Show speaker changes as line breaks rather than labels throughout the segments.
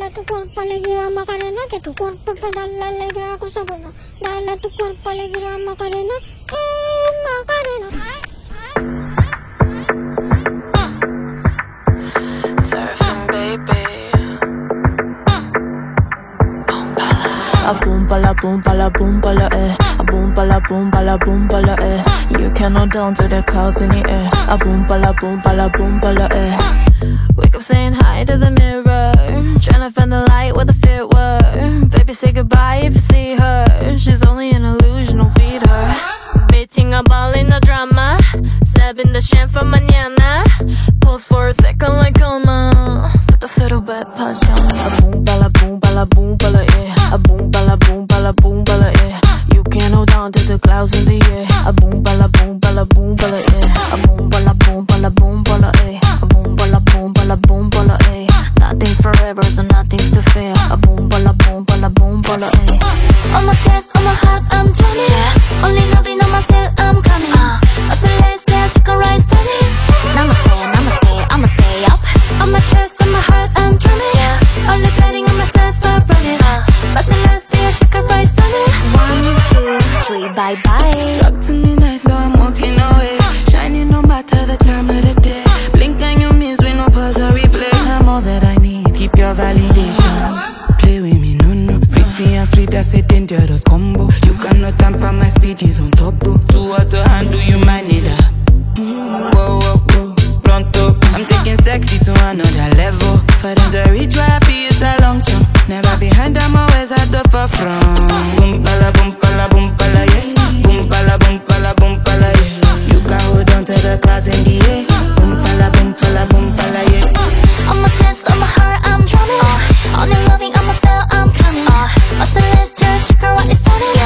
Dala tu cuerpo alegría Macarena, que tu cuerpo para dar la alegría a cosa buena. Dala tu cuerpo alegría Macarena, Macarena.
Surfing, baby.
A boom pala boom pala boom pala A boom pala boom pala boom pala You cannot down to the clouds in the air. A boom pala boom pala boom pala
Wake up saying hi to the mirror, tryna find the light where the fear were. Baby, say goodbye if you see her. She's only an illusion, don't feed her. Beating a ball in the drama, stabbing the sham for mañana. Pose for a second like coma, put the fiddle back, pajama.
A boom pala boom pala boom pala A boom pala boom pala boom pala You can't hold on to the clouds in the air. A boom pala boom pala boom pala A boom pala boom pala boom pala A boom pala boom pala boom pala Nothing's forever, so nothing's to fear. A boom pala boom pala boom pala
On my chest, on my heart, I'm drumming. Only loving on myself, I'm coming. A celestial, she can rise sunny. Namaste, namaste, I'ma stay up. On my chest, on my heart, I'm drumming. Only betting on myself, I'm running. A celestial, she can rise sunny. 1, 2, 3, bye bye.
Talk to me nice, so I'm walking away. Shining no matter the time of the day. Blink on your means with no pause or replay. I'm all that I need, keep your validation. Play with me, no, no. Pretty and free, that's a dangerous combo. You cannot tamper my speed is on top, bro. Too hard to handle, you might need a whoa, whoa, whoa. Pronto, I'm taking sexy to another level. For them to reach where I be, it's a long jump. Never behind, I'm always at the forefront. Boom, pala, yeah. Boom, pala, yeah. You can hold on to the clouds in the air. Boom, pala, yeah.
On my chest, on my heart, I'm drumming. Only loving on myself, I'm coming. A celestial, she can rise sunny.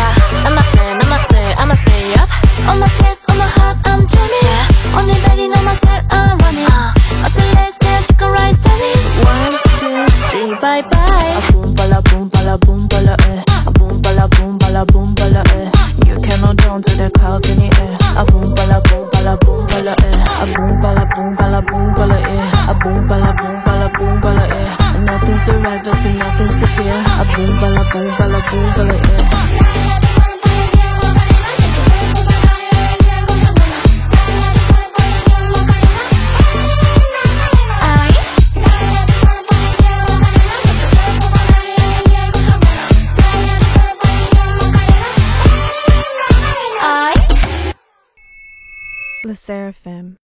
I'ma stay up.
On my chest, on my heart, I'm drumming. Only betting on myself, I'm running. A celestial, she can rise sunny.
1, 2, 3, bye bye.
A boom pala boom pala boom pala A boom pala boom pala boom pala You cannot down to the clouds in the air. A boom pala boom pala boom pala A boom pala boom pala boom pala A boom pala boom pala boom pala Nothing's forever, so nothing's to fear. A boom pala boom pala boom pala
Le Seraphim.